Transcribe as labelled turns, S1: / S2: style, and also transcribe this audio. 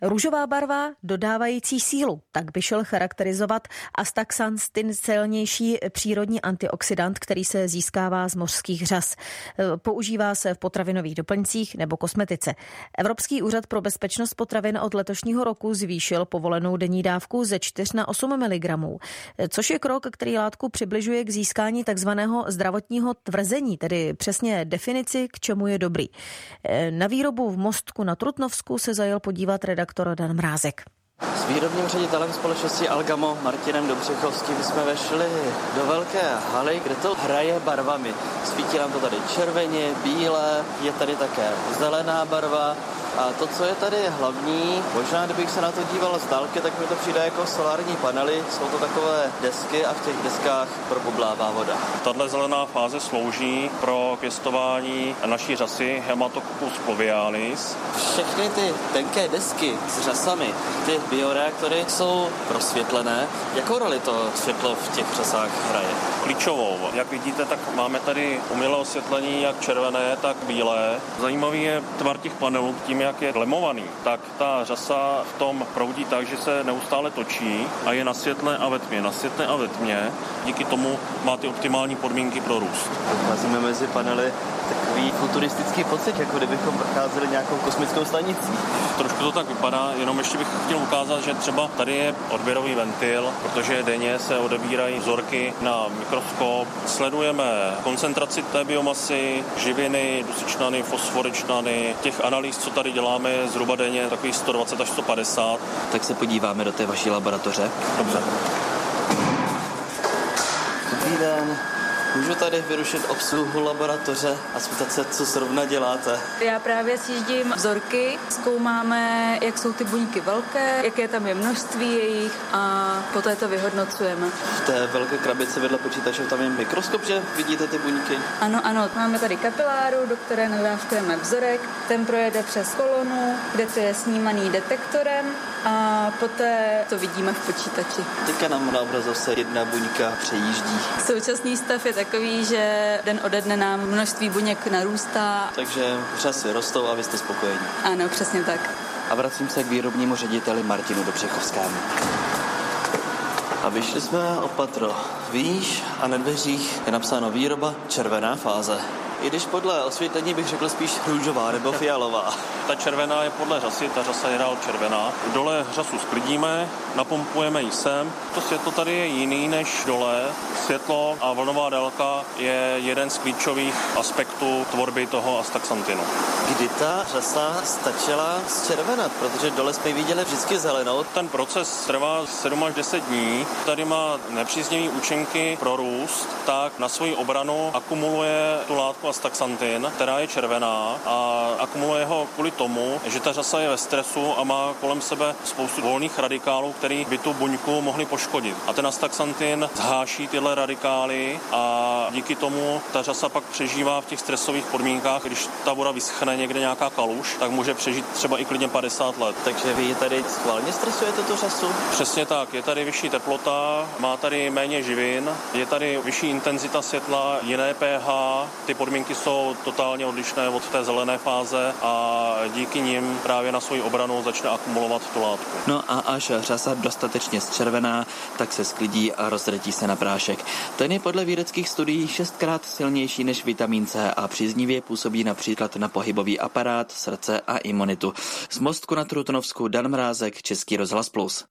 S1: Růžová barva dodávající sílu, tak by šel charakterizovat astaxantin, silnější přírodní antioxidant, který se získává z mořských řas. Používá se v potravinových doplňcích nebo kosmetice. Evropský úřad pro bezpečnost potravin od letošního roku zvýšil povolenou denní dávku ze 4 na 8 mg, což je krok, který látku přibližuje k získání takzvaného zdravotního tvrzení, tedy přesně definici, k čemu je dobrý. Na výrobu v Mostku na Trutnovsku se zajel podívat redaktor Dan Mrázek.
S2: S výrobním ředitelem společnosti Algamo Martinem Dobřechovským jsme vešli do velké haly, kde to hraje barvami. Svítí nám to tady červeně, bílé, je tady také zelená barva. A to, co je tady hlavní, možná kdybych se na to díval z dálky, tak mi to přijde jako solární panely. Jsou to takové desky a v těch deskách probublává voda.
S3: Tato zelená fáze slouží pro pěstování naší řasy Haematococus fluvialis.
S2: Všechny ty tenké desky s řasami, ty bioreaktory jsou prosvětlené. Jakou roli to světlo v těch řasách hraje?
S3: Klíčovou. Jak vidíte, tak máme tady umělé osvětlení, jak červené, tak bílé. Zajímavý je tvar těch panelů, tím, jak je lemovaný, tak ta řasa v tom proudí tak, že se neustále točí a je na světle a ve tmě, na světle a ve tmě. Díky tomu má ty optimální podmínky pro růst.
S2: Vcházíme mezi panely, takový futuristický pocit, jako kdybychom procházeli nějakou kosmickou stanicí.
S3: Trošku to tak vypadá, jenom ještě bych chtěl ukázat, že třeba tady je odběrový ventil, protože denně se odebírají vzorky na mikroskop. Sledujeme koncentraci té biomasy, živiny, dusičnany, fosforičnany. Těch analýz, co tady děláme, je zhruba denně takových 120 až 150.
S2: Tak se podíváme do té vaší laboratoře.
S3: Dobře.
S2: Dobrý den. Můžu tady vyrušit obsluhu laboratoře a zeptat se, co zrovna děláte?
S4: Já právě sjíždím vzorky, zkoumáme, jak jsou ty buňky velké, jaké tam je množství jejich a poté to vyhodnocujeme.
S2: V té velké krabici vedle počítače tam je mikroskop, že vidíte ty buňky?
S4: Ano, máme tady kapiláru, do které nadávkujeme vzorek, ten projede přes kolonu, kde to je snímaný detektorem a poté to vidíme v počítači.
S2: Teďka nám na obrazovce jedna buňka přejíždí.
S4: Současný stav je takový, že den ode dne nám množství buněk narůstá.
S2: Takže řasy rostou a vy jste spokojení.
S4: Ano, přesně tak.
S2: A vracím se k výrobnímu řediteli Martinu Dobřechovskému. A vyšli jsme o patro výš a na dveřích je napsáno výroba červená fáze. I když podle osvětlení bych řekl spíš růžová nebo fialová.
S3: Ta červená je podle řasy, ta řasa je dál červená. Dole řasu sklidíme, napumpujeme ji sem. To světlo tady je jiný než dole. Světlo a vlnová délka je jeden z klíčových aspektů tvorby toho astaxantinu.
S2: Kdy ta řasa stačila zčervenat, protože dole jsme viděli vždycky zelenou.
S3: Ten proces trvá 7 až 10 dní. Tady má nepříznivý účinky pro růst, tak na svoji obranu akumuluje tu látku astaxantin, která je červená a akumuluje ho kvůli tomu, že ta řasa je ve stresu a má kolem sebe spoustu volných radikálů, který by tu buňku mohli poškodit. A ten astaxantin zháší tyhle radikály a díky tomu ta řasa pak přežívá v těch stresových podmínkách. Když ta voda vyschne někde nějaká kaluž, tak může přežít třeba i klidně 50 let.
S2: Takže vy tady schválně stresujete tu řasu?
S3: Přesně tak. Je tady vyšší teplota, má tady méně živin, je tady vyšší intenzita světla, jiné pH, ty podmínky jsou totálně odlišné od té zelené fáze a díky nim právě na svoji obranu začne akumulovat tu látku.
S2: No a až řasa dostatečně zčervená, tak se sklidí a roztratí se na prášek. Ten je podle vědeckých studií 6krát silnější než vitamin C a příznivě působí například na pohybový aparát, srdce a imunitu. Z Mostku na Trutnovsku Dan Mrázek, Český rozhlas Plus.